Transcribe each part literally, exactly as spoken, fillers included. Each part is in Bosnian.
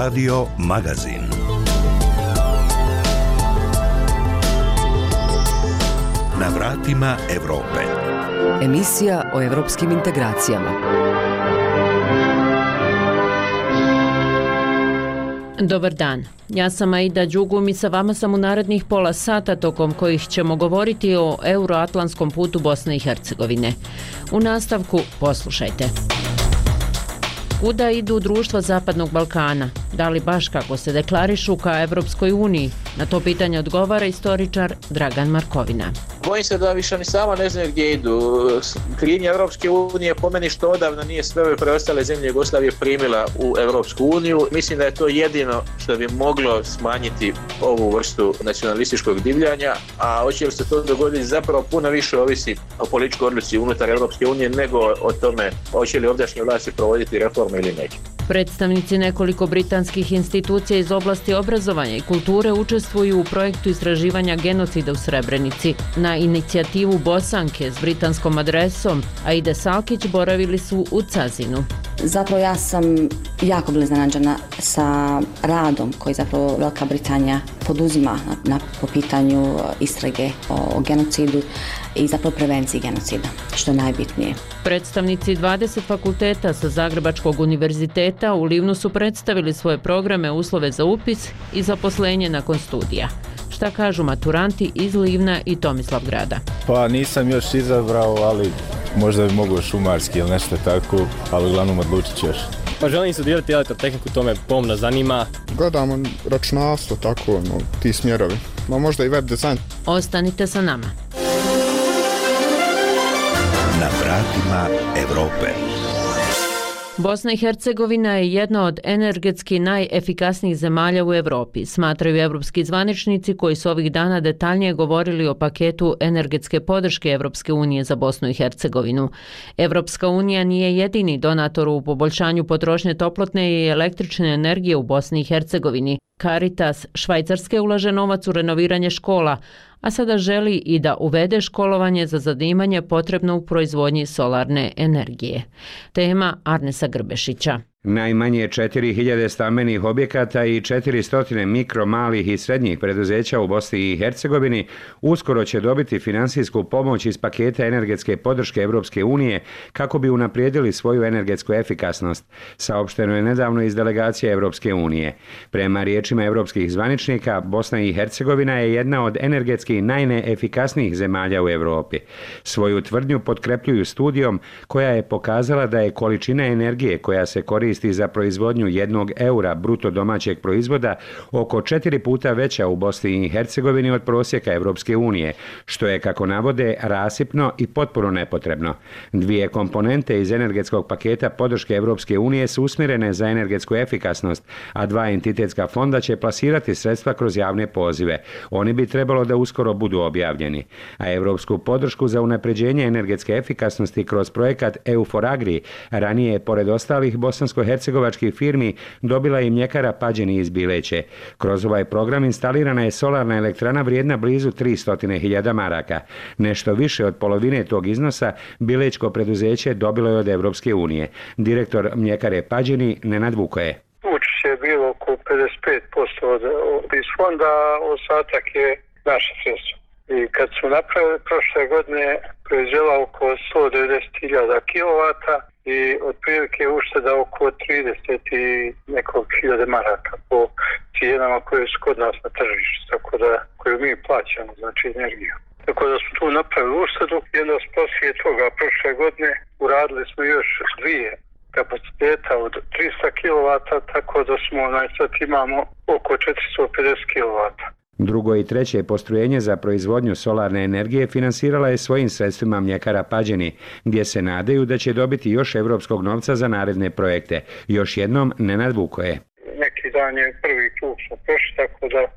Radio Magazin. Na vratima Evrope. Emisija o evropskim integracijama. Dobar dan, ja sam Aida Đugum i sa vama sam u narednih pola sata tokom kojih ćemo govoriti o euroatlantskom putu Bosne i Hercegovine. U nastavku poslušajte. Kuda idu društva Zapadnog Balkana? Da li baš kako se deklarišu ka Evropskoj uniji? Na to pitanje odgovara istoričar Dragan Markovina. Bojim se da više ni sama ne znaju gdje idu. Krivnja Evropske unije po meni što odavno nije sve ove preostale zemlje Jugoslavije primila u Evropsku uniju. Mislim da je to jedino što bi moglo smanjiti ovu vrstu nacionalističkog divljanja, a hoće li se to dogoditi zapravo puno više ovisi o političkoj odluci unutar Evropske unije nego o tome hoće li ovdašnje vlasti provoditi reforme ili neće. Predstavnici nekoliko britanskih institucija iz oblasti obrazovanja i kulture učestvuju u projektu istraživanja genocida u Srebrenici. Na inicijativu Bosanke s britanskom adresom Aide Salkić boravili su u Cazinu. Zapravo ja sam jako bila iznenađena sa radom koji zapravo Velika Britanija poduzima na, na, po pitanju istrage o, o genocidu i zapravo prevenciji genocida, što je najbitnije. Predstavnici dvadeset fakulteta sa Zagrebačkog univerziteta u Livnu su predstavili svoje programe, uslove za upis i zaposlenje nakon studija. Šta kažu maturanti iz Livna i Tomislavgrada? Pa nisam još izabrao, ali možda bi mogao šumarski ili nešto tako, ali uglavnom odlučit ću još. Pa želim studirati elektrotehniku, to me pomno zanima. Gledamo računalstvo, tako, no, ti smjerovi. Ma možda i web dizajn. Ostanite sa nama. Na vratima Evrope. Bosna i Hercegovina je jedna od energetski najefikasnijih zemalja u Evropi, smatraju evropski zvaničnici koji su ovih dana detaljnije govorili o paketu energetske podrške Evropske unije za Bosnu i Hercegovinu. Evropska unija nije jedini donator u poboljšanju potrošnje toplotne i električne energije u Bosni i Hercegovini. Caritas Švajcarske ulaže novac u renoviranje škola, a sada želi i da uvede školovanje za zanimanje potrebno u proizvodnji solarne energije. Tema Arnesa Grbešića. Najmanje četiri hiljade stambenih objekata i četiristo mikro, malih i srednjih preduzeća u Bosni i Hercegovini uskoro će dobiti finansijsku pomoć iz paketa energetske podrške Evropske unije kako bi unaprijedili svoju energetsku efikasnost, saopšteno je nedavno iz delegacije Evropske unije. Prema riječima evropskih zvaničnika, Bosna i Hercegovina je jedna od energetski najneefikasnijih zemalja u Evropi. Svoju tvrdnju potkrepljuju studijom koja je pokazala da je količina energije koja se koristi za proizvodnju jednog eura bruto domaćeg proizvoda oko četiri puta veća u Bosni i Hercegovini od prosjeka Evropske unije, što je, kako navode, rasipno i potpuno nepotrebno. Dvije komponente iz energetskog paketa podrške Evropske unije su usmjerene za energetsku efikasnost, a dva entitetska fonda će plasirati sredstva kroz javne pozive. Oni bi trebalo da uskoro budu objavljeni. A evropsku podršku za unapređenje energetske efikasnosti kroz projekat E U for Agri ranije je, pored ostalih bosansko-hercegovačkih firmi, dobila i mljekara Pađeni iz Bileće. Kroz ovaj program instalirana je solarna elektrana vrijedna blizu tristo hiljada maraka. Nešto više od polovine tog iznosa bilečko preduzeće dobilo je od Evropske unije. Direktor mljekare Pađeni Nenad Vukoje. Učešće je bilo oko pedeset pet posto od, od iz fonda, ostatak je naše sredstvo. I kad su napravili prošle godine, proizvela oko sto devedeset hiljada kilovata i otprilike ušteda oko trideset i nekog hiljade maraka po cijenama koje su kod nas na tržištu, tako da koju mi plaćamo, znači energiju. Tako da smo tu napravili uštedu i onda poslije toga prošle godine uradili smo još dvije kapaciteta od tristo kilovata, tako da smo sad imamo oko četiristo pedeset kilovata. Drugo i treće postrojenje za proizvodnju solarne energije finansirala je svojim sredstvima mljekara Pađeni, gdje se nadaju da će dobiti još evropskog novca za naredne projekte. Još jednom Nenad Vukoje. Neki dan je prvi krug smo prošli, tako da e,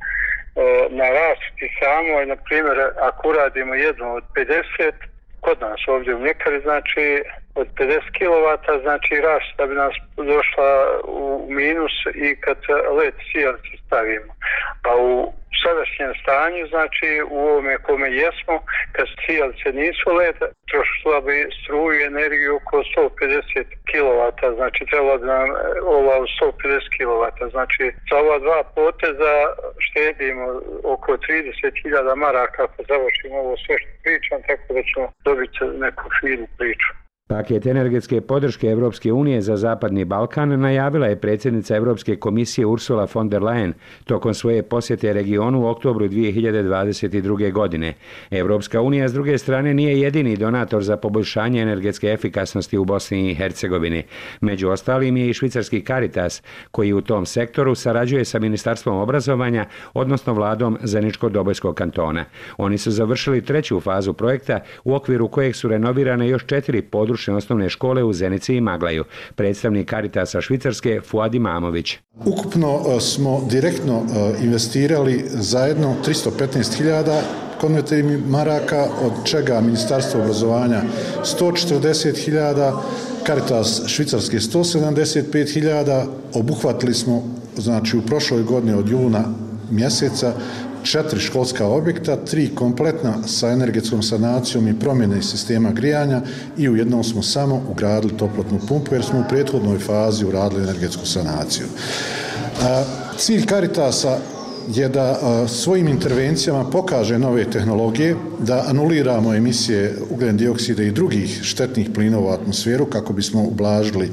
na rasti samo, na primjer, ako uradimo jedno od pedeset, kod nas ovdje u mljekari, znači od pedeset kilovata, znači rast da bi nas došla u minus i kad led sijalice stavimo. A u sadašnjem stanju, znači u ovome kome jesmo, kad sijalice nisu led, trošila bi struju i energiju oko sto pedeset kilovata, znači trebalo bi nam ova sto pedeset kilovata. Znači za ova dva poteza štedimo oko trideset hiljada maraka ako završimo ovo sve što pričam, tako da ćemo dobiti neku finu priču. Paket energetske podrške Evropske unije za Zapadni Balkan najavila je predsjednica Europske komisije Ursula von der Leyen tokom svoje posjete regionu u oktobru dvije hiljade dvadeset druge. godine. Evropska unija s druge strane nije jedini donator za poboljšanje energetske efikasnosti u Bosni i Hercegovini. Među ostalim je i švicarski Caritas, koji u tom sektoru sarađuje sa Ministarstvom obrazovanja, odnosno vladom Zeničko-Dobojskog kantona. Oni su završili treću fazu projekta u okviru kojeg su renovirane još četiri područja osnovne škole u Zenici i Maglaju. Predstavnik Caritasa Švicarske Fuad Imamović. Ukupno smo direktno investirali zajedno tristo petnaest hiljada konvertibilnih maraka, od čega Ministarstvo obrazovanja sto četrdeset hiljada, Caritas Švicarske sto sedamdeset pet hiljada. Obuhvatili smo, znači u prošloj godini od juna mjeseca, četiri školska objekta, tri kompletna sa energetskom sanacijom i promjene sistema grijanja i u jednom smo samo ugradili toplotnu pumpu jer smo u prethodnoj fazi uradili energetsku sanaciju. Cilj Caritasa je da svojim intervencijama pokaže nove tehnologije, da anuliramo emisije ugljen dioksida i drugih štetnih plinova u atmosferu kako bismo ublažili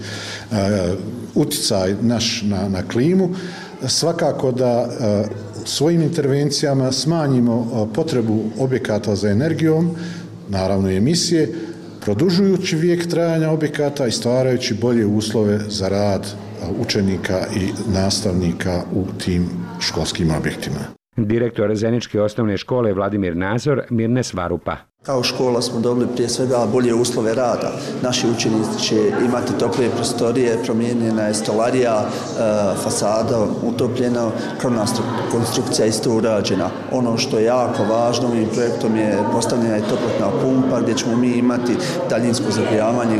utjecaj naš na, na klimu. Svakako da svojim intervencijama smanjimo potrebu objekata za energijom, naravno i emisije, produžujući vijek trajanja objekata i stvarajući bolje uslove za rad učenika i nastavnika u tim školskim objektima. Direktor Zeničke osnovne škole Vladimir Nazor Mirnes Varupa. Kao škola smo dobili prije svega bolje uslove rada. Naši učenici će imati toplije prostorije, promijenjena je stolarija, fasada utopljena, krovna konstrukcija isto urađena. Ono što je jako važno ovim projektom je postavljena je toplotna pumpa gdje ćemo mi imati daljinsko zagrijavanje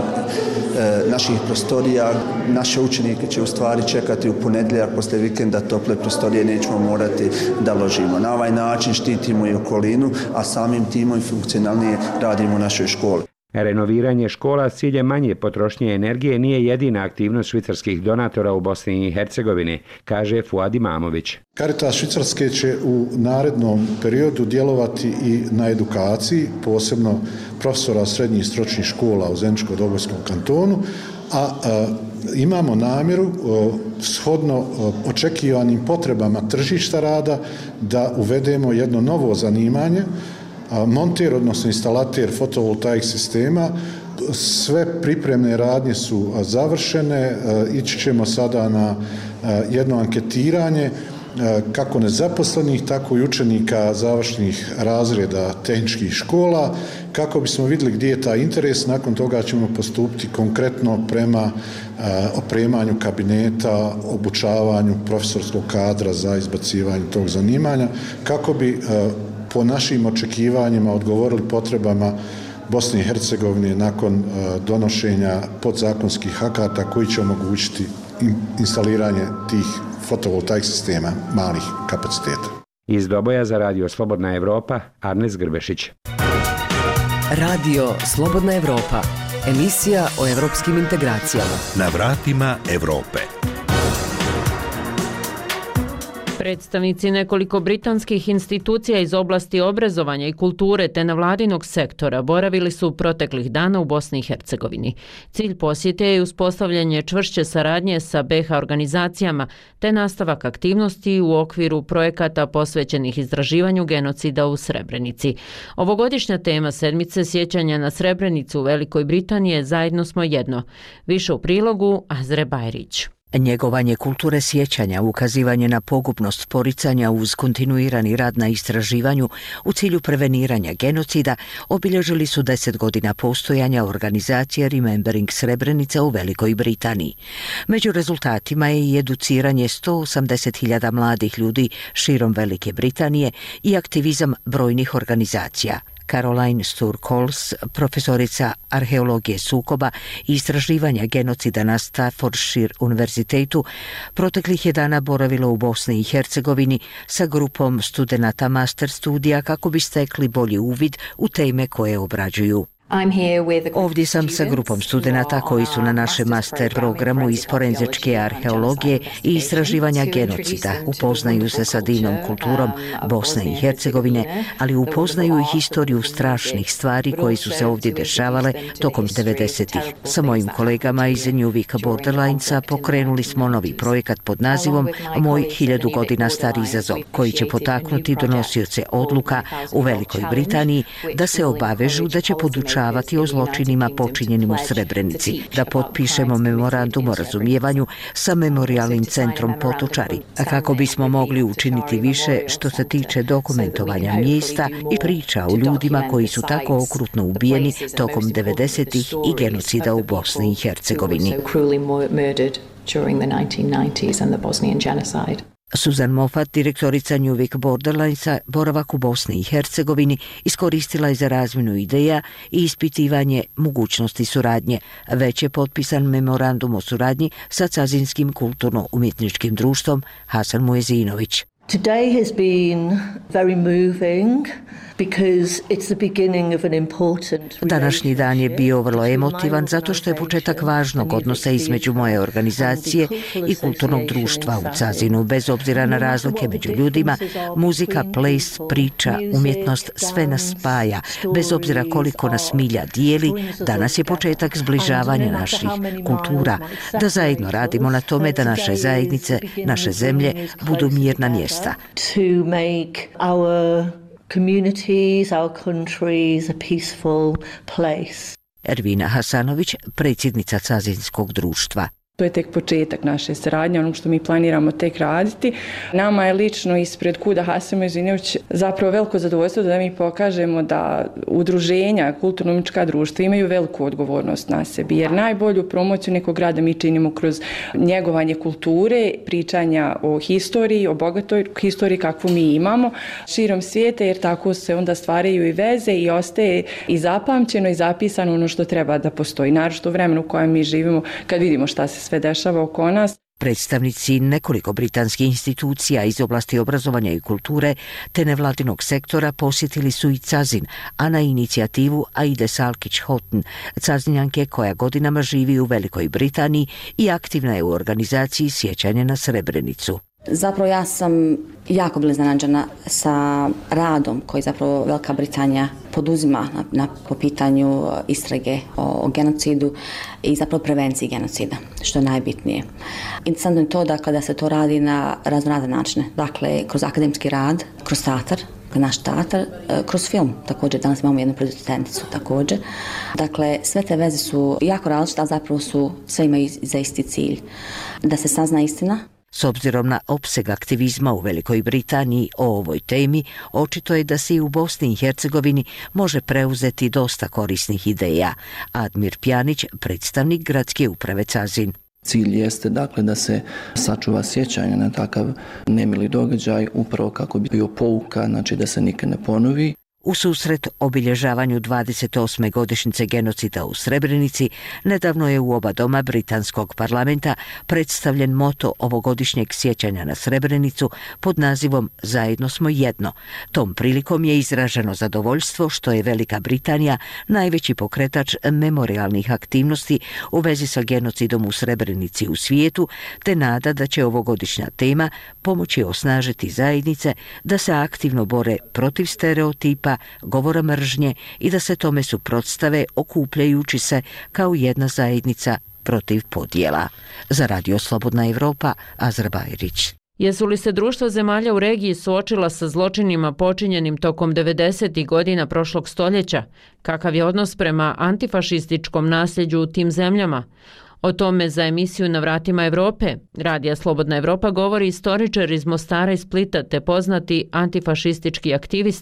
naših prostorija. Naše učenike će u stvari čekati u ponedjeljak poslije vikenda tople prostorije, nećemo morati da ložimo. Na ovaj način štitimo i okolinu, a samim timom i funkcionalnije radimo u našoj školi. Renoviranje škola s ciljem manje potrošnje energije nije jedina aktivnost švicarskih donatora u Bosni i Hercegovini, kaže Fuad Imamović. Caritas Švicarske će u narednom periodu djelovati i na edukaciji, posebno profesora srednjih stručnih škola u Zeničko-Dobojskom kantonu, a, a imamo namjeru shodno očekivanim potrebama tržišta rada da uvedemo jedno novo zanimanje, monter, odnosno instalater fotovoltaik sistema. Sve pripremne radnje su završene, ići ćemo sada na jedno anketiranje kako nezaposlenih, tako i učenika završnih razreda tehničkih škola, kako bismo vidjeli gdje je taj interes. Nakon toga ćemo postupiti konkretno prema opremanju kabineta, obučavanju profesorskog kadra za izbacivanje tog zanimanja, kako bi po našim očekivanjima odgovorili potrebama Bosne i Hercegovine nakon donošenja podzakonskih akata koji će omogućiti instaliranje tih fotovoltaik sistema malih kapaciteta. Iz Doboja za Radio Slobodna Evropa, Arnes Grbešić. Radio Slobodna Evropa, emisija o evropskim integracijama. Na vratima Evrope. Predstavnici nekoliko britanskih institucija iz oblasti obrazovanja i kulture te nevladinog sektora boravili su proteklih dana u Bosni i Hercegovini. Cilj posjete je uspostavljanje čvršće saradnje sa B iH organizacijama te nastavak aktivnosti u okviru projekata posvećenih izraživanju genocida u Srebrenici. Ovogodišnja tema sedmice sjećanja na Srebrenicu u Velikoj Britaniji je Zajedno smo jedno. Više u prilogu Azre Bajrić. Njegovanje kulture sjećanja, ukazivanje na pogubnost poricanja uz kontinuirani rad na istraživanju u cilju preveniranja genocida obilježili su deset godina postojanja organizacije Remembering Srebrenica u Velikoj Britaniji. Među rezultatima je i educiranje sto osamdeset hiljada mladih ljudi širom Velike Britanije i aktivizam brojnih organizacija. Caroline Sturr-Coles, profesorica arheologije sukoba i istraživanja genocida na Staffordshire univerzitetu, proteklih je dana boravila u Bosni i Hercegovini sa grupom studenata master studija kako bi stekli bolji uvid u teme koje obrađuju. Ovdje sam sa grupom studenata koji su na našem master programu iz forenzičke arheologije i istraživanja genocida. Upoznaju se sa divnom kulturom Bosne i Hercegovine, ali upoznaju i historiju strašnih stvari koji su se ovdje dešavale tokom devedesetih. Sa mojim kolegama iz New Week Borderlinesa pokrenuli smo novi projekat pod nazivom Moj hiljadu godina stari izazov, koji će potaknuti donosioce odluka u Velikoj Britaniji da se obavežu da će podučavati o zločinima počinjenim u Srebrenici, da potpišemo memorandum o razumijevanju sa memorialnim centrom Potočari, a kako bismo mogli učiniti više što se tiče dokumentovanja mjesta i priča o ljudima koji su tako okrutno ubijeni tokom devedesetih i genocida u Bosni i Hercegovini. Susan Moffat, direktorica New Week Borderlinesa, boravak u Bosni i Hercegovini iskoristila je za razmjenu ideja i ispitivanje mogućnosti suradnje. Već je potpisan memorandum o suradnji sa Cazinskim kulturno-umjetničkim društvom Hasan Muezinović. Today has been very moving because it's the beginning of an important. Današnji dan je bio vrlo emotivan zato što je početak važnog odnosa između moje organizacije i kulturnog društva u Cazinu. Bez obzira na razlike među ljudima, muzika, ples, priča, umjetnost, sve nas spaja. Bez obzira koliko nas milja dijeli, danas je početak zbližavanja naših kultura. Da zajedno radimo na tome da naše zajednice, naše zemlje budu mirna mjesta. To make our communities, our countries a peaceful place. Ervina Hasanović, predsjednica Cazinskog društva. To je tek početak naše saradnje, ono što mi planiramo tek raditi. Nama je lično ispred Kuda Hasan Muezinović zapravo veliko zadovoljstvo da mi pokažemo da udruženja, kulturno-umjetnička društva imaju veliku odgovornost na sebi, jer najbolju promociju nekog grada mi činimo kroz njegovanje kulture, pričanja o historiji, o bogatoj historiji kakvu mi imamo širom svijeta, jer tako se onda stvaraju i veze i ostaje i zapamćeno i zapisano ono što treba da postoji. Naročito u vremenu u kojem mi živimo, kad vidimo šta se sve dešava oko nas. Predstavnici nekoliko britanskih institucija iz oblasti obrazovanja i kulture te nevladinog sektora posjetili su i Cazin, a na inicijativu Aide Salkić-Houghton, Cazinjanke koja godinama živi u Velikoj Britaniji i aktivna je u organizaciji sjećanja na Srebrenicu. Zapravo ja sam jako bila iznenađena sa radom koji zapravo Velika Britanija poduzima na, na, po pitanju istrage o, o genocidu i zapravo prevenciji genocida, što je najbitnije. Interesantno je to da kada se to radi na raznorazne načine, dakle kroz akademski rad, kroz teatar, naš teatar, kroz film također, danas imamo jednu producenticu također. Dakle, sve te veze su jako različite, a zapravo su sve imaju za isti cilj. Da se sazna istina. S obzirom na opseg aktivizma u Velikoj Britaniji o ovoj temi, očito je da se i u Bosni i Hercegovini može preuzeti dosta korisnih ideja. Admir Pjanić, predstavnik gradske uprave Cazin. Cilj jeste dakle da se sačuva sjećanje na takav nemili događaj, upravo kako bi bio pouka, znači da se nikad ne ponovi. U susret obilježavanju dvadeset osme godišnjice genocida u Srebrenici, nedavno je u oba doma britanskog parlamenta predstavljen moto ovogodišnjeg sjećanja na Srebrenicu pod nazivom Zajedno smo jedno. Tom prilikom je izraženo zadovoljstvo što je Velika Britanija najveći pokretač memorialnih aktivnosti u vezi sa genocidom u Srebrenici u svijetu, te nada da će ovogodišnja tema pomoći osnažiti zajednice da se aktivno bore protiv stereotipa, govora mržnje i da se tome suprotstave okupljajući se kao jedna zajednica protiv podjela. Za Radio Slobodna Evropa, Azra Bajrić. Jesu li se društva zemalja u regiji suočila sa zločinima počinjenim tokom devedesetih godina prošlog stoljeća? Kakav je odnos prema antifašističkom nasljeđu u tim zemljama? O tome za emisiju Na vratima Evrope Radija Slobodna Evropa govori istoričar iz Mostara i Splita te poznati antifašistički aktivista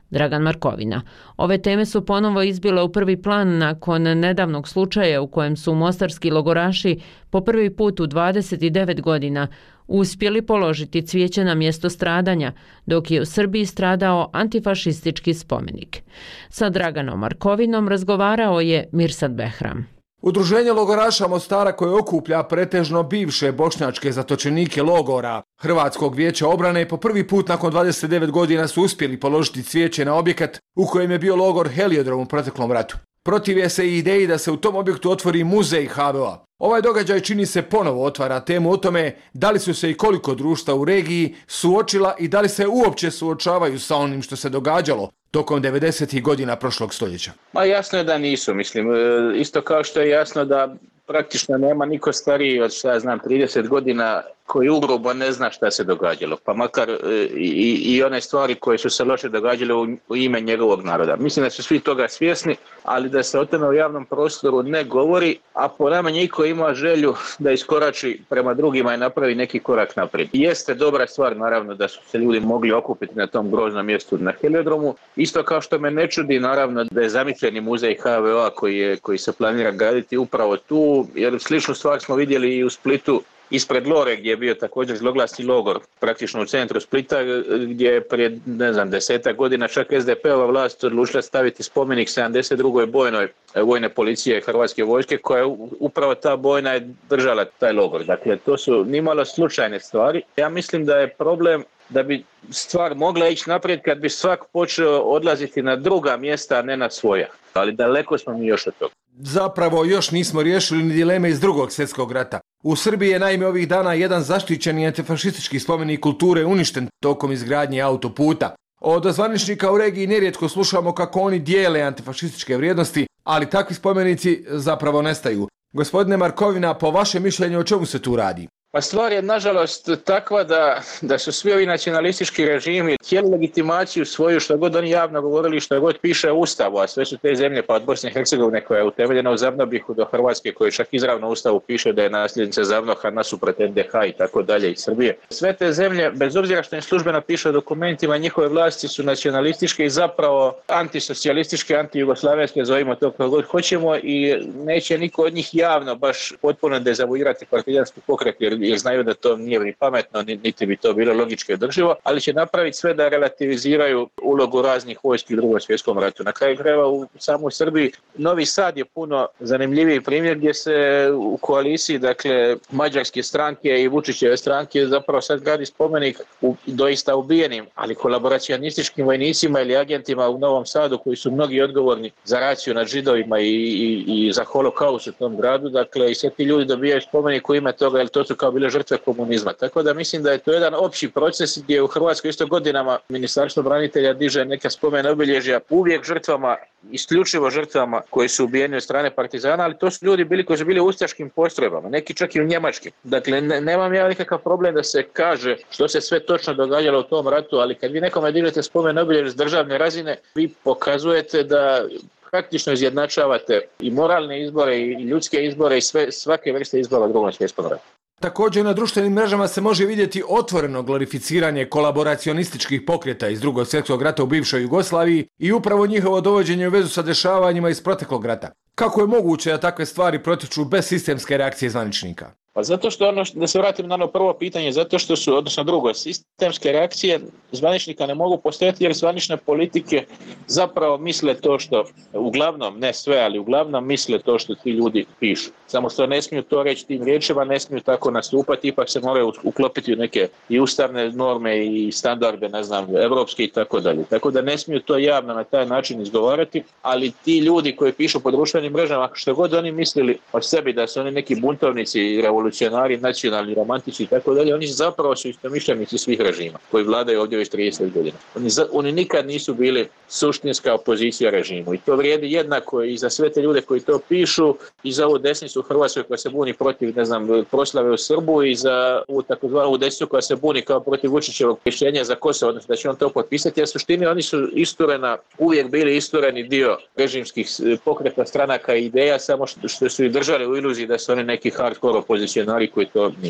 Dragan Markovina. Ove teme su ponovo izbile u prvi plan nakon nedavnog slučaja u kojem su mostarski logoraši po prvi put u dvadeset devet godina uspjeli položiti cvijeće na mjesto stradanja, dok je u Srbiji stradao antifašistički spomenik. Sa Draganom Markovinom razgovarao je Mirsad Behram. Udruženje logoraša Mostara koje okuplja pretežno bivše bošnjačke zatočenike logora Hrvatskog vijeća obrane po prvi put nakon dvadeset devet godina su uspjeli položiti cvijeće na objekat u kojem je bio logor Heliodrom u proteklom ratu. Protive se i ideji da se u tom objektu otvori muzej ha ve o. Ovaj događaj čini se ponovo otvara temu o tome da li su se i koliko društva u regiji suočila i da li se uopće suočavaju sa onim što se događalo tokom devedesetih godina prošlog stoljeća. Ma jasno je da nisu, mislim, isto kao što je jasno da praktično nema niko stariji od, šta ja znam, trideset godina koji ugrubo ne zna šta se događalo, pa makar i, i one stvari koje su se loše događale u, u ime njegovog naroda. Mislim da su svi toga svjesni, ali da se o tome u javnom prostoru ne govori, a po nama niko ima želju da iskorači prema drugima i napravi neki korak naprijed. Jeste dobra stvar, naravno, da su se ljudi mogli okupiti na tom groznom mjestu na Heliodromu, isto kao što me ne čudi, naravno, da je zamišljeni muzej ha ve o koji, je, koji se planira graditi upravo tu, jer sličnu stvar smo vidjeli i u Splitu, ispred Lore, gdje je bio također zloglasni logor, praktično u centru Splita, gdje je prije, ne znam, desetak godina čak es de pe-ova vlast odlučila staviti spomenik sedamdeset drugoj bojnoj vojne policije Hrvatske vojske, koja je upravo ta bojna je držala taj logor. Dakle, to su nimalo slučajne stvari. Ja mislim da je problem da bi stvar mogla ići naprijed kad bi svak počeo odlaziti na druga mjesta, a ne na svoja. Ali daleko smo mi još od toga. Zapravo još nismo riješili ni dileme iz drugog svjetskog rata. U Srbiji je naime ovih dana jedan zaštićeni antifašistički spomenik kulture uništen tokom izgradnje autoputa. Od zvaničnika u regiji nerijetko slušamo kako oni dijele antifašističke vrijednosti, ali takvi spomenici zapravo nestaju. Gospodine Markovina, po vašem mišljenju o čemu se tu radi? Pa stvar je nažalost takva da, da su svi ovi nacionalistički režimi htjeli legitimaciju svoju, što god oni javno govorili, što god piše u Ustavu, a sve su te zemlje, pa od Bosne i Hercegovine koja je utemeljena u Zavnobihu do Hrvatske, koji čak izravno u Ustavu piše da je nasljednica Zavnoha nasuprot en de ha i tako dalje, i Srbije. Sve te zemlje, bez obzira što im službeno piše u dokumentima, njihove vlasti su nacionalističke i zapravo antisocijalističke, antijugoslavenske, zovimo to kako god hoćemo, i neće niko od njih javno baš potpuno dezavuirati partizanski pokret, jer jer znaju da to nije ni pametno, niti bi to bilo logički održivo, ali će napraviti sve da relativiziraju ulogu raznih vojski u Drugom svjetskom ratu. Na kraju krajeva u samoj Srbiji Novi Sad je puno zanimljiviji primjer gdje se u koaliciji, dakle, mađarske stranke i Vučićeve stranke zapravo sad gradi spomenik u doista ubijenim, ali kolaboracionističkim vojnicima ili agentima u Novom Sadu koji su mnogi odgovorni za raciju nad Židovima i, i, i za holokaust u tom gradu. Dakle, i sve ti ljudi dobijaju spomenik u ime toga, jer to su kao bile žrtve komunizma. Tako da mislim da je to jedan opći proces gdje u Hrvatskoj isto godinama Ministarstvo branitelja diže neka spomen obilježja uvijek žrtvama, isključivo žrtvama koji su ubijeni od strane partizana, ali to su ljudi bili koji su bili u ustaškim postrojbama, neki čak i u njemačkim. Dakle, ne, nemam ja nikakav problem da se kaže što se sve točno događalo u tom ratu, ali kad vi nekome dižete spomen obilježje s državne razine, vi pokazujete da praktično izjednačavate i moralne izbore i ljudske izbore i sve, svake vrste izbora u Drugom svjetskom ratu. Također na društvenim mrežama se može vidjeti otvoreno glorificiranje kolaboracionističkih pokreta iz Drugog svjetskog rata u bivšoj Jugoslaviji i upravo njihovo dovođenje u vezu sa dešavanjima iz proteklog rata. Kako je moguće da takve stvari protiču bez sistemske reakcije zvaničnika? Pa zato što, ono, da se vratim na ono prvo pitanje, zato što su, odnosno drugo, sistemske reakcije zvaničnika ne mogu postojati jer zvanične politike zapravo misle to što, uglavnom, ne sve, ali uglavnom misle to što ti ljudi pišu. Samo što ne smiju to reći tim riječima, ne smiju tako nastupati, ipak se moraju uklopiti u neke i ustavne norme i standarde, ne znam, evropske i tako dalje. Tako da ne smiju to javno na taj način izgovarati, ali ti ljudi koji pišu po društvenim mrežama, što god oni mislili o sebi da su oni neki buntovnici i revolucionari, nacionalni, romantici i tako dalje, oni zapravo su istomišljenici svih režima koji vladaju ovdje već trideset godina. Oni, za, oni nikad nisu bili suštinska opozicija režimu i to vrijedi jednako i za sve te ljude koji to pišu i za ovu desnicu u Hrvatskoj koja se buni protiv, ne znam, proslave u Srbu i za ovu takozvanu desnicu koja se buni kao protiv Vučićevog rješenja za Kosovo, odnosno da će on to potpisati, jer suštini oni su isturena, uvijek bili istureni dio režimskih pokreta, stranaka i ideja, samo što, što su ih držali u iluziji da su oni neki hardcore opozicionari koji to nisu.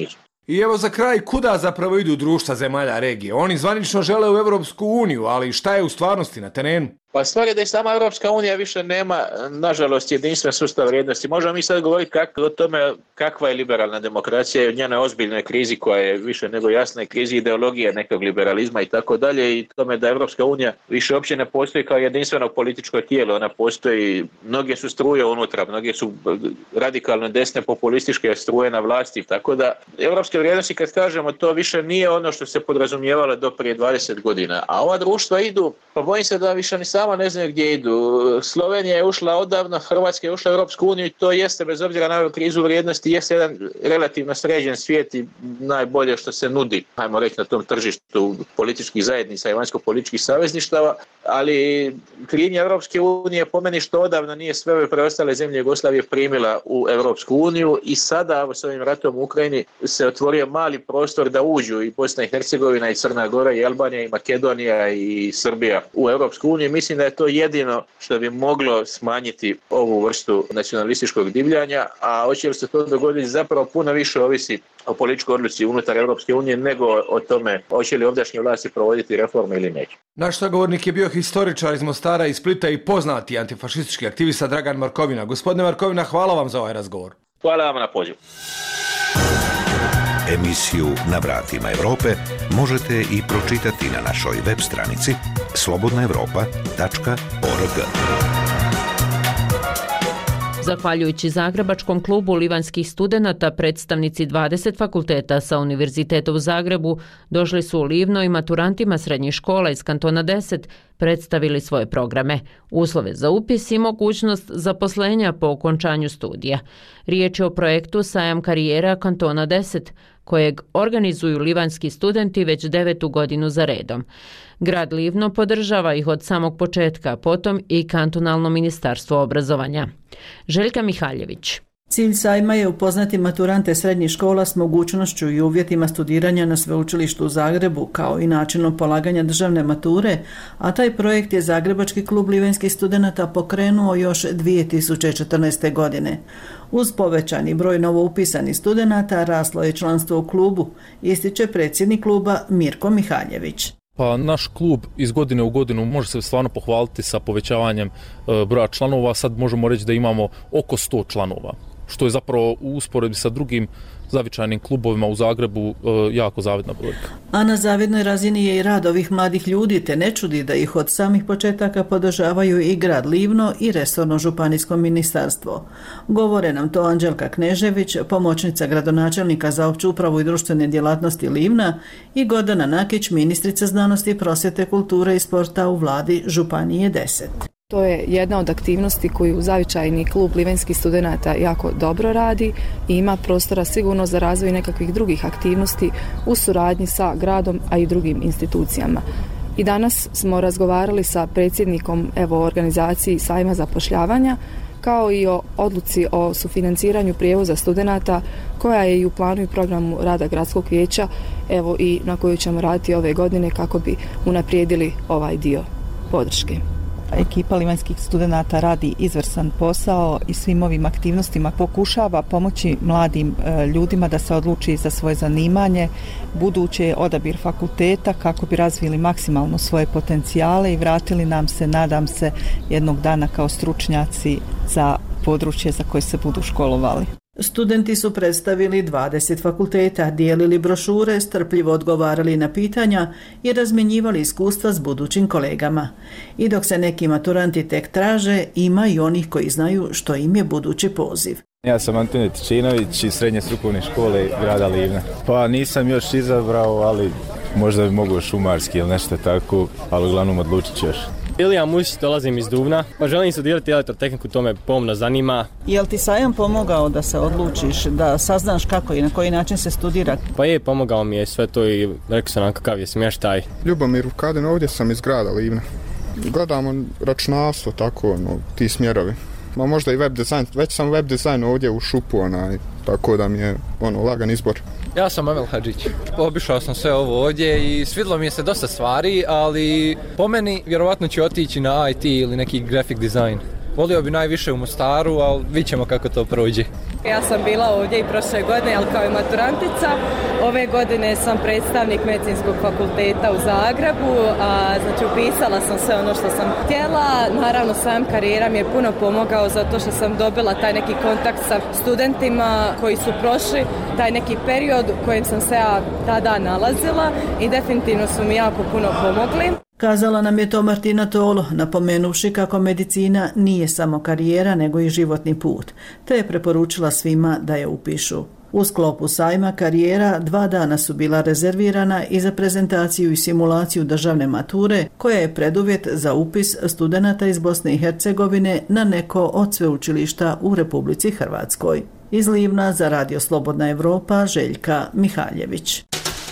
I evo za kraj, kuda zapravo idu društva zemalja regije? Oni zvanično žele u Europsku uniju, ali šta je u stvarnosti na terenu? Pa stvar je da i sama Europska unija više nema, nažalost, jedinstven sustav vrijednosti. Možemo mi sad govoriti kako, o tome kakva je liberalna demokracija i o njenoj ozbiljnoj krizi koja je više nego jasna, krizi ideologije nekog liberalizma i tako dalje, i tome da Europska unija više uopće ne postoji kao jedinstveno političko tijelo. Ona postoji, mnoge su struje unutra, mnoge su radikalno desne populističke struje na vlasti, tako da europske vrijednosti, kad kažemo, to više nije ono što se podrazumijevalo do prije dvadeset godina. A ova društva idu, pa bojim se da više ni sama ne znaju gdje idu. Slovenija je ušla odavno, Hrvatska je ušla u Europsku uniju i to jeste, bez obzira na krizu vrijednosti, jeste jedan relativno sređen svijet i najbolje što se nudi, ajmo reći, na tom tržištu političkih zajednica i vanjsko-političkih savezništava, ali krivnja Europske unije po meni što odavno nije sve ove preostale zemlje Jugoslavije primila u Europsku uniju i sada s ovim ratom u Ukrajini se otvorio mali prostor da uđu i Bosna i Hercegovina i Crna Gora i Albanija i Makedonija i Srbija u Europsku uniju. Mislim da je to jedino što bi moglo smanjiti ovu vrstu nacionalističkog divljanja, a hoće li se to dogoditi zapravo puno više ovisi o političkoj odluci unutar Europske unije nego o tome hoće li ovdašnje vlasti provoditi reforme ili neće. Naš sagovornik je bio historičar iz Mostara i Splita i poznati antifašistički aktivista Dragan Markovina. Gospodine Markovina, hvala vam za ovaj razgovor. Hvala vam na pozivu. Emisiju Na vratima Europe možete i pročitati na našoj web stranici slobodna europa tačka org. Zahvaljujući Zagrebačkom klubu livanskih studenata, predstavnici dvadeset fakulteta sa Univerziteta u Zagrebu došli su u Livno i maturantima srednjih škola iz kantona deset predstavili svoje programe, uslove za upis i mogućnost zaposlenja po okončanju studija. Riječ je o projektu Sajam karijera kantona deset, kojeg organizuju livanski studenti već devetu godinu za redom. Grad Livno podržava ih od samog početka, potom i kantonalno ministarstvo obrazovanja. Željka Mihaljević. Cilj sajma je upoznati maturante srednjih škola s mogućnošću i uvjetima studiranja na sveučilištu u Zagrebu, kao i načinom polaganja državne mature, a taj projekt je Zagrebački klub livanskih studenata pokrenuo još dvije tisuće četrnaeste. godine. Uz povećani broj novoupisanih studenata raslo je članstvo u klubu, ističe predsjednik kluba Mirko Mihaljević. Pa naš klub iz godine u godinu može se stvarno pohvaliti sa povećavanjem e, broja članova. Sad možemo reći da imamo oko sto članova, što je zapravo u usporedbi sa drugim zavičajnim klubovima u Zagrebu e, jako zavidna brojka. A na zavidnoj razini je i rad ovih mladih ljudi, te ne čudi da ih od samih početaka podržavaju i grad Livno i resorno županijsko ministarstvo. Govore nam to Anđelka Knežević, pomoćnica gradonačelnika za opću upravu i društvene djelatnosti Livna, i Gordana Nakić, ministrica znanosti, prosvjete, kulture i sporta u vladi Županije deset. To je jedna od aktivnosti koju zavičajni klub livanskih studenata jako dobro radi i ima prostora sigurno za razvoj nekakvih drugih aktivnosti u suradnji sa gradom, a i drugim institucijama. I danas smo razgovarali sa predsjednikom evo organizaciji sajma zapošljavanja, kao i o odluci o sufinanciranju prijevoza studenata koja je i u planu i programu rada gradskog vijeća, evo i na koju ćemo raditi ove godine kako bi unaprijedili ovaj dio podrške. Ekipa livanskih studenata radi izvrstan posao i svim ovim aktivnostima pokušava pomoći mladim ljudima da se odluči za svoje zanimanje, budući odabir fakulteta kako bi razvili maksimalno svoje potencijale i vratili nam se, nadam se, jednog dana kao stručnjaci za područje za koje se budu školovali. Studenti su predstavili dvadeset fakulteta, dijelili brošure, strpljivo odgovarali na pitanja i razmjenjivali iskustva s budućim kolegama. I dok se neki maturanti tek traže, ima i onih koji znaju što im je budući poziv. Ja sam Antonije Tičinović iz Srednje strukovne škole grada Livna. Pa nisam još izabrao, ali možda bi mogo šumarski ili nešto tako, ali uglavnom odlučit ću još. Ilija Mušić, dolazim iz Duvna, pa želim studirati elektrotehniku, to me pomno zanima. Je li ti sajam pomogao da se odlučiš, da saznaš kako i na koji način se studira? Pa je, pomogao mi je sve to i rekao sam nam kakav je smještaj. Ljubomir Vukadin, ovdje sam iz grada Livna. Gledamo računalstvo, tako, no, ti smjerovi. Ma možda i web dizajn, već sam web dizajn ovdje u šupu, onaj, tako da mi je ono, lagan izbor. Ja sam Emel Hadžić. Obišao sam sve ovo ovdje i svidlo mi je se dosta stvari, ali po meni vjerovatno ću otići na I T ili neki graphic design. Volio bi najviše u Mostaru, ali vidjet ćemo kako to prođe. Ja sam bila ovdje i prošle godine, ali kao i maturantica. Ove godine sam predstavnik Medicinskog fakulteta u Zagrebu, a, znači upisala sam sve ono što sam htjela. Naravno, sam karijera mi je puno pomogao zato što sam dobila taj neki kontakt sa studentima koji su prošli taj neki period u kojem sam se ja tada nalazila i definitivno su mi jako puno pomogli. Kazala nam je to Martina Tolo, napomenuvši kako medicina nije samo karijera nego i životni put, te je preporučila svima da je upišu. U sklopu sajma karijera dva dana su bila rezervirana i za prezentaciju i simulaciju državne mature, koja je preduvjet za upis studenata iz Bosne i Hercegovine na neko od sveučilišta u Republici Hrvatskoj. Iz Livna za Radio Slobodna Evropa, Željka Mihaljević.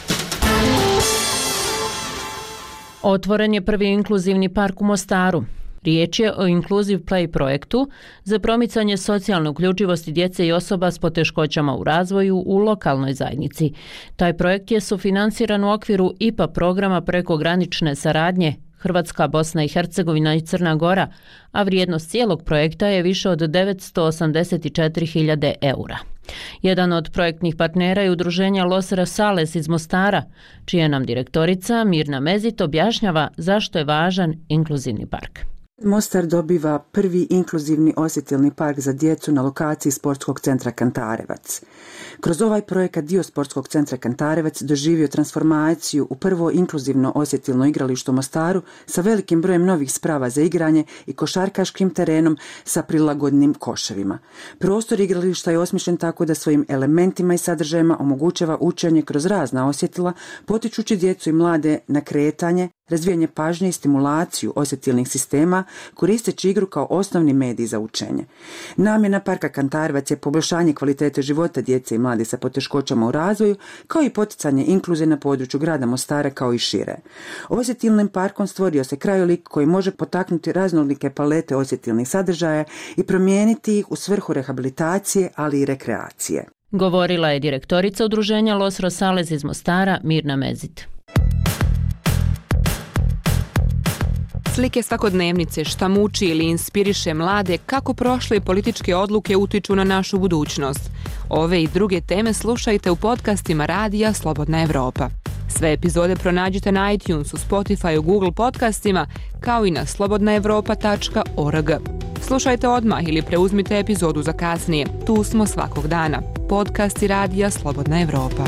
Otvoren je prvi inkluzivni park u Mostaru. Riječ je o Inclusive Play projektu za promicanje socijalne uključivosti djece i osoba s poteškoćama u razvoju u lokalnoj zajednici. Taj projekt je sufinanciran u okviru I P A programa prekogranične saradnje Hrvatska, Bosna i Hercegovina i Crna Gora, a vrijednost cijelog projekta je više od devetsto osamdeset četiri hiljade eura. Jedan od projektnih partnera je udruženja Los Rosales iz Mostara, čija nam direktorica Mirna Mezit objašnjava zašto je važan inkluzivni park. Mostar dobiva prvi inkluzivni osjetilni park za djecu na lokaciji Sportskog centra Kantarevac. Kroz ovaj projekat dio Sportskog centra Kantarevac doživio transformaciju u prvo inkluzivno osjetilno igralište u Mostaru sa velikim brojem novih sprava za igranje i košarkaškim terenom sa prilagodnim koševima. Prostor igrališta je osmišljen tako da svojim elementima i sadržajima omogućava učenje kroz razna osjetila, potičući djecu i mlade na kretanje, razvijanje pažnje i stimulaciju osjetilnih sistema, koristeći igru kao osnovni medij za učenje. Namjena parka Kantarevac je poboljšanje kvalitete života djece i mlade sa poteškoćama u razvoju, kao i poticanje inkluzije na području grada Mostara kao i šire. Osjetilnim parkom stvorio se krajolik koji može potaknuti raznolike palete osjetilnih sadržaja i promijeniti ih u svrhu rehabilitacije, ali i rekreacije. Govorila je direktorica udruženja Los Rosales iz Mostara, Mirna Mezit. Slike svakodnevnice, šta muči ili inspiriše mlade, kako prošle političke odluke utiču na našu budućnost. Ove i druge teme slušajte u podcastima Radija Slobodna Evropa. Sve epizode pronađite na iTunesu, Spotify, Google podcastima, kao i na slobodna evropa tačka org. Slušajte odmah ili preuzmite epizodu za kasnije. Tu smo svakog dana. Podcasti Radija Slobodna Evropa.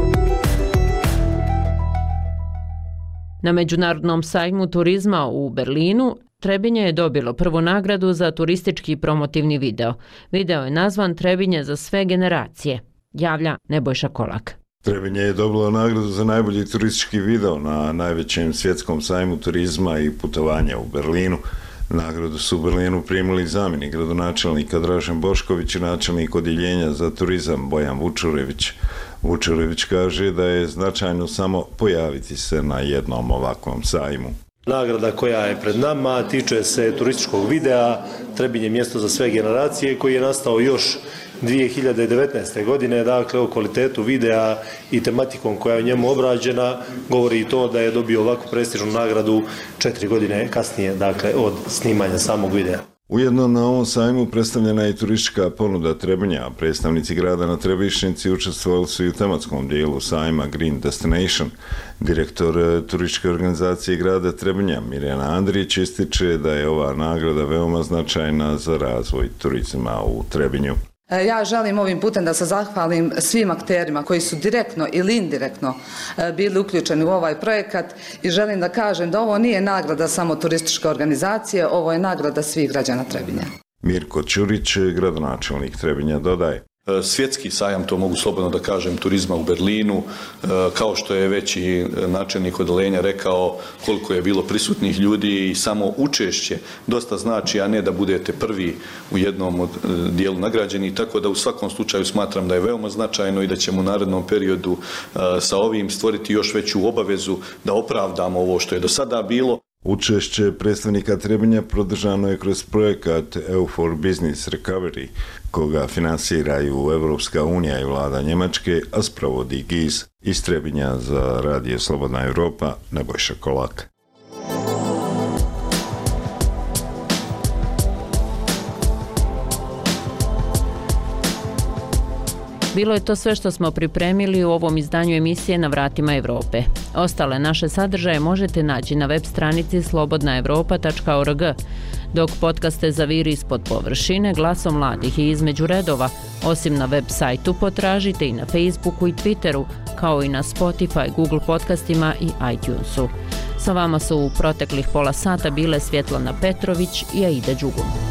Na Međunarodnom sajmu turizma u Berlinu Trebinje je dobilo prvu nagradu za turistički promotivni video. Video je nazvan Trebinje za sve generacije. Javlja Nebojša Kolak. Trebinje je dobilo nagradu za najbolji turistički video na najvećem svjetskom sajmu turizma i putovanja u Berlinu. Nagradu su u Berlinu primili zamjenik gradonačelnika Dražen Bošković i načelnik odjeljenja za turizam Bojan Vučurević. Vučurević kaže da je značajno samo pojaviti se na jednom ovakvom sajmu. Nagrada koja je pred nama tiče se turističkog videa Trebinje mjesto za sve generacije, koji je nastao još dvije hiljade devetnaeste. godine, dakle o kvalitetu videa i tematikom koja je u njemu obrađena govori i to da je dobio ovakvu prestižnu nagradu četiri godine kasnije, dakle od snimanja samog videa. Ujedno na ovom sajmu predstavljena je i turistička ponuda Trebinja, a predstavnici grada na Trebišnjici učestvovali su i u tematskom dijelu sajma Green Destination. Direktor turističke organizacije grada Trebinja Mirjana Andrić ističe da je ova nagrada veoma značajna za razvoj turizma u Trebinju. Ja želim ovim putem da se zahvalim svim akterima koji su direktno ili indirektno bili uključeni u ovaj projekat i želim da kažem da ovo nije nagrada samo turističke organizacije, ovo je nagrada svih građana Trebinja. Mirko Ćurić, gradonačelnik Trebinja, dodaje. Svjetski sajam, to mogu slobodno da kažem, turizma u Berlinu, kao što je već i načelnik odeljenja rekao, koliko je bilo prisutnih ljudi i samo učešće dosta znači, a ne da budete prvi u jednom od dijelu nagrađeni, tako da u svakom slučaju smatram da je veoma značajno i da ćemo u narednom periodu sa ovim stvoriti još veću obavezu da opravdamo ovo što je do sada bilo. Učešće predstavnika Trebinja podržano je kroz projekat E U for Business Recovery, koga finansiraju Evropska unija i vlada Njemačke, a sprovodi G I Z. Iz Trebinja za Radio Slobodna Evropa, Nebojša Kolak. Bilo je to sve što smo pripremili u ovom izdanju emisije Na vratima Evrope. Ostale naše sadržaje možete naći na web stranici slobodna evropa tačka org. Dok podcaste zaviri ispod površine glasom mladih i između redova, osim na web sajtu potražite i na Facebooku i Twitteru, kao i na Spotify, Google podcastima i iTunesu. Sa vama su u proteklih pola sata bile Svjetlana Petrović i Aida Đugum.